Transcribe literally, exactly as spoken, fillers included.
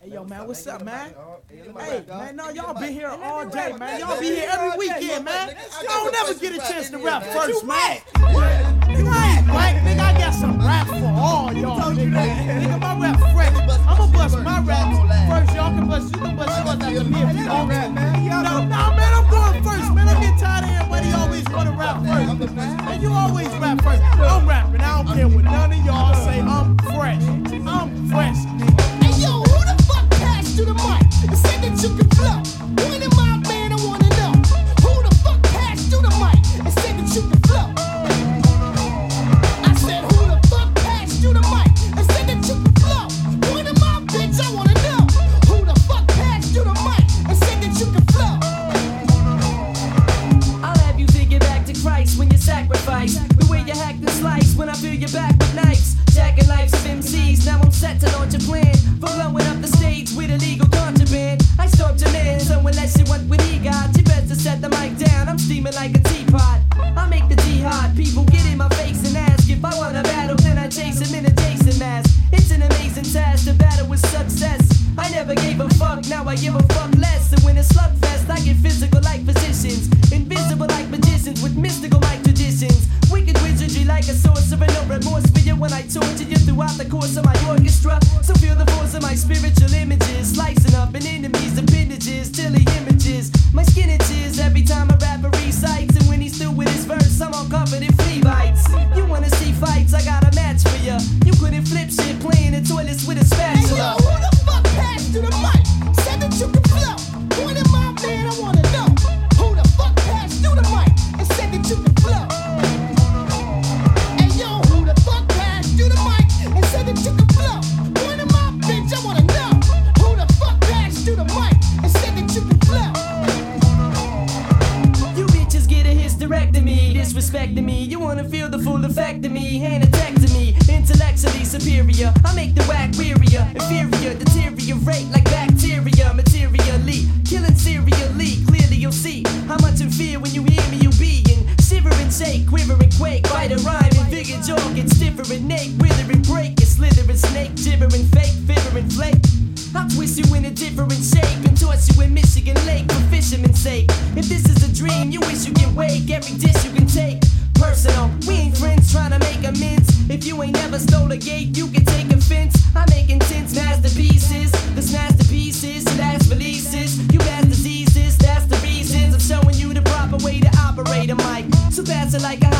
Hey, yo, man, what's up, man? Hey, man, no, y'all been here all day, man. Y'all be here every weekend, man. I don't never get a chance to rap first, man. Nigga, I ain't whack. Nigga, I got some rap for all y'all, nigga. Nigga, my rap fresh. I'ma bust my raps first. Y'all can bust, you can bust yours after me if you want rap, man. No, no, man, I'm going first, man. I'm getting tired of everybody always want to rap first. Man, you always rap first. I'm rapping. I don't care what none of y'all say. I'm fresh. I'm fresh, nigga. Hey, yo, who the fuck passed you the mic and said that you can flow? When am I, man, I wanna know. Who the fuck passed you the mic and said that you can flow? I said, who the fuck passed you the mic and said that you can flow? When am I, bitch, I wanna know. Who the fuck passed you the mic and said that you can flow? I'll have you dig it back to Christ when you sacrifice. The way you hack and slice when I fill your back with knives. Jacking lives of M Cs, now I'm set to launch a plan for blowing up the stage with illegal contraband. I stopped your man, so unless you want what he got, you better set the mic down. I'm steaming like a teapot. I make the jihad, people get in my face and ask if I want a battle, then I chase him in a Jason mask. It's an amazing task to battle with success. I never gave a fuck, now I give a fuck less. And when it's slugfest, I get physical like physicians, invisible like magicians with mystical like traditions. Wicked wizardry like a sorcerer, no remorse for you when I torture you throughout the course of my orchestra. So feel the force of my spiritual images, slicing up an enemy's appendages till he images my skin itches every time a rapper recites. And when he's through with his verse, I'm all covered in flea bites. You wanna see fights? I got a match for ya. You couldn't flip shit playing in toilets with a Hey, yo, spatula. who the fuck passed you the mic? Said that you can flow. When am I, man, I wanna know. Who the fuck passed you the mic and said that you can flow? Hey, yo, who the fuck passed you the mic and said that you can flow? When am I, bitch, I wanna know. Who the fuck passed you the mic and said that you can flow? You bitches get a hysterectomy, disrespecting me. You wanna feel the full effect of me, hand attack to me. Intellectually superior, I make the whack wearier. Inferior, deteriorate like bacteria. Materially, killing serially. Clearly you'll see how much in fear when you hear me, you being shiver and shake, quiver and quake. Bite a rhyme and vigor jaw gets stiffer and ache. Wither and break, and slither and snake. Gibber and fake, fitter and flake. I'll twist you in a different shape and toss you in Michigan Lake for fisherman's sake. If this is a dream, you wish you can wake. Every dish you can take personal. We ain't friends trying to make amends. If you ain't never stole a gate, you can take offense. I make intense masterpieces. This masterpieces, so that's releases. You got diseases, that's the reasons. I'm showing you the proper way to operate a mic. So pass it like I